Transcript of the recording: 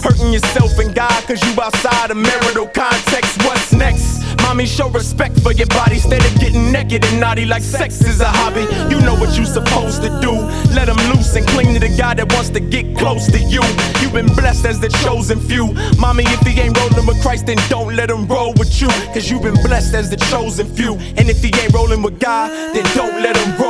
hurting yourself and God, cause you outside of marital context. What's next? Mommy, show respect for your body. Instead of getting naked and naughty like sex is a hobby. You know what you supposed to do. Let him loose and cling to the guy that wants to get close to you. You've been blessed as the chosen few. Mommy, if he ain't rolling with Christ, then don't let him roll with you. Cause you've been blessed as the chosen few. And if he ain't rolling with God, then don't let him roll